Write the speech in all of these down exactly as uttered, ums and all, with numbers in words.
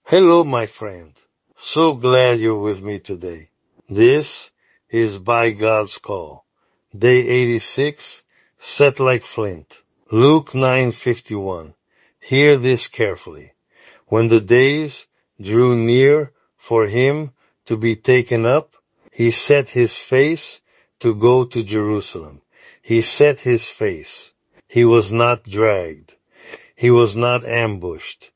Hello, my friend. So glad you're with me today. This is By God's Call. Day eighty-six, Set Like Flint. Luke nine fifty-one. Hear this carefully. When the days drew near for him to be taken up, he set his face to go to Jerusalem. He set his face. He was not dragged. He was not ambushed.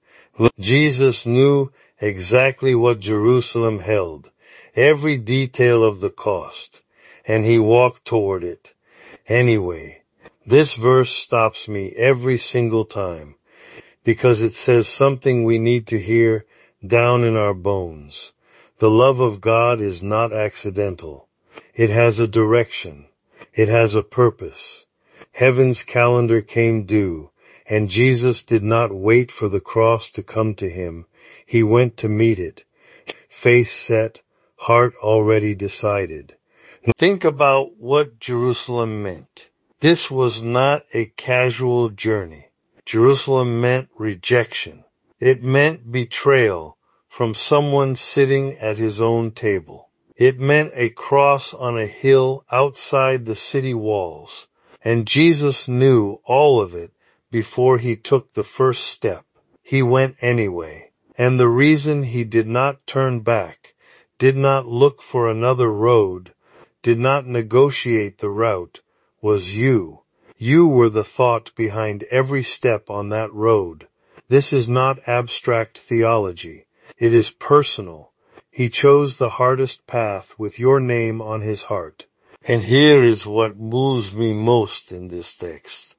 Jesus knew exactly what Jerusalem held, every detail of the cost, and he walked toward it. Anyway, this verse stops me every single time, because it says something we need to hear down in our bones. The love of God is not accidental. It has a direction. It has a purpose. Heaven's calendar came due, and Jesus did not wait for the cross to come to him. He went to meet it. Face set, heart already decided. Think about what Jerusalem meant. This was not a casual journey. Jerusalem meant rejection. It meant betrayal from someone sitting at his own table. It meant a cross on a hill outside the city walls. And Jesus knew all of it before he took the first step. He went anyway. And the reason he did not turn back, did not look for another road, did not negotiate the route, was you. You were the thought behind every step on that road. This is not abstract theology. It is personal. He chose the hardest path with your name on his heart. And here is what moves me most in this text.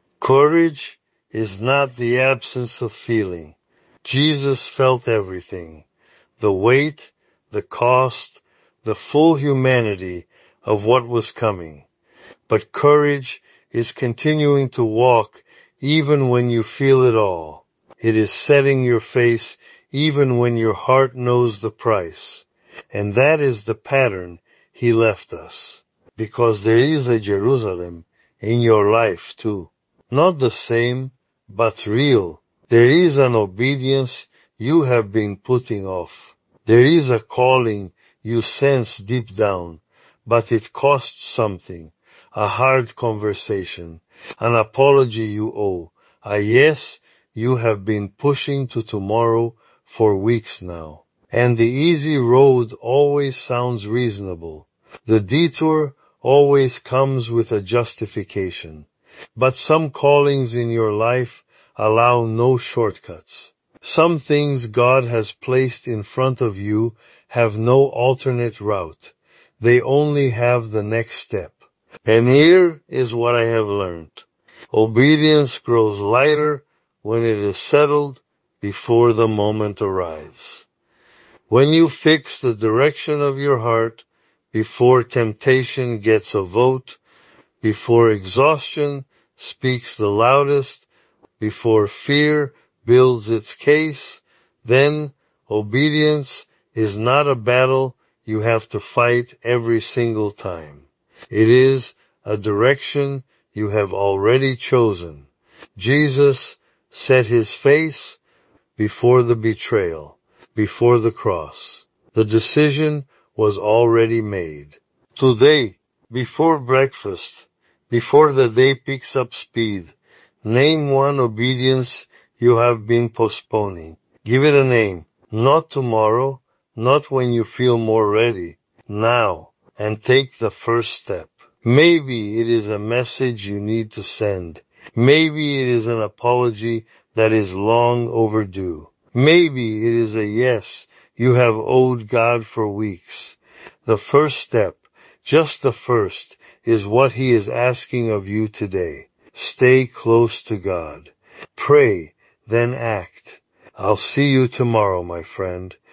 Courage is not the absence of feeling. Jesus felt everything. The weight, the cost, the full humanity of what was coming. But courage is continuing to walk even when you feel it all. It is setting your face even when your heart knows the price. And that is the pattern he left us. Because there is a Jerusalem in your life too. Not the same, but real. There is an obedience you have been putting off. There is a calling you sense deep down, but it costs something. A hard conversation, an apology you owe, a yes you have been pushing to tomorrow for weeks now. And the easy road always sounds reasonable. The detour always comes with a justification. But some callings in your life allow no shortcuts. Some things God has placed in front of you have no alternate route. They only have the next step. And here is what I have learned. Obedience grows lighter when it is settled before the moment arrives. When you fix the direction of your heart before temptation gets a vote, before exhaustion speaks the loudest, before fear builds its case, then obedience is not a battle you have to fight every single time. It is a direction you have already chosen. Jesus set his face before the betrayal, before the cross. The decision was already made. Today, before breakfast, before the day picks up speed, name one obedience you have been postponing. Give it a name. Not tomorrow, not when you feel more ready. Now, and take the first step. Maybe it is a message you need to send. Maybe it is an apology that is long overdue. Maybe it is a yes you have owed God for weeks. The first step, just the first, is what he is asking of you today. Stay close to God. Pray, then act. I'll see you tomorrow, my friend.